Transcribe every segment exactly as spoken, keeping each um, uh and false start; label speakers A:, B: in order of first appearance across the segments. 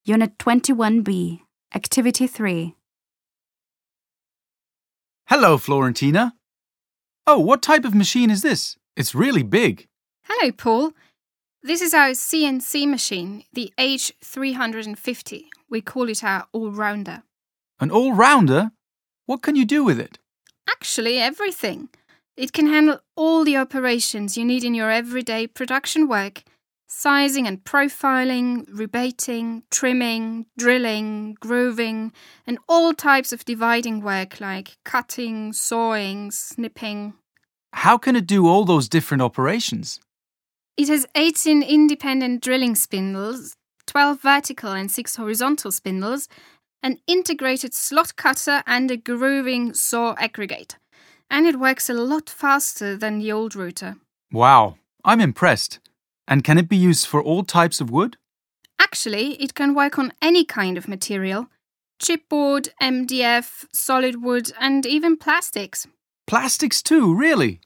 A: Unit twenty-one B, Activity three.
B: Hello, Florentina. Oh, what type of machine is this? It's really big.
C: Hello, Paul. This is our C N C machine, the H three fifty. We call it our all-rounder.
B: An all-rounder? What can you do with it?
C: Actually, everything. It can handle all the operations you need in your everyday production work. Sizing and profiling, rebating, trimming, drilling, grooving, and all types of dividing work like cutting, sawing, snipping.
B: How can it do all those different operations?
C: It has eighteen independent drilling spindles, twelve vertical and six horizontal spindles, an integrated slot cutter and a grooving saw aggregate. And it works a lot faster than the old router.
B: Wow, I'm impressed. And can it be used for all types of wood?
C: Actually, it can work on any kind of material. Chipboard, M D F, solid wood, and even plastics.
B: Plastics too, really?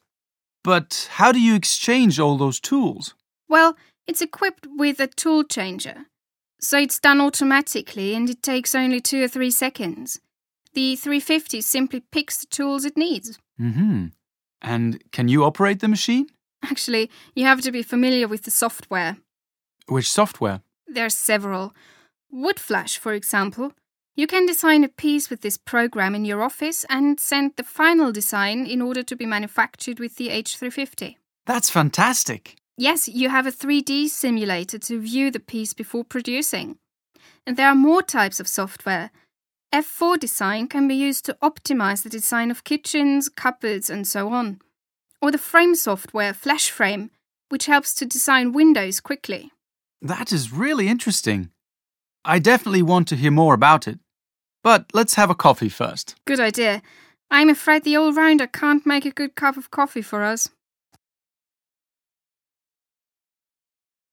B: But how do you exchange all those tools?
C: Well, it's equipped with a tool changer. So it's done automatically and it takes only two or three seconds. The three fifty simply picks the tools it needs.
B: Mm-hmm. And can you operate the machine?
C: Actually, you have to be familiar with the software.
B: Which software?
C: There are several. Woodflash, for example. You can design a piece with this program in your office and send the final design in order to be manufactured with the H three fifty.
B: That's fantastic.
C: Yes, you have a three D simulator to view the piece before producing. And there are more types of software. F four Design can be used to optimize the design of kitchens, cupboards, and so on. Or the frame software, FlashFrame, which helps to design windows quickly.
B: That is really interesting. I definitely want to hear more about it. But let's have a coffee first.
C: Good idea. I'm afraid the all-rounder can't make a good cup of coffee for us.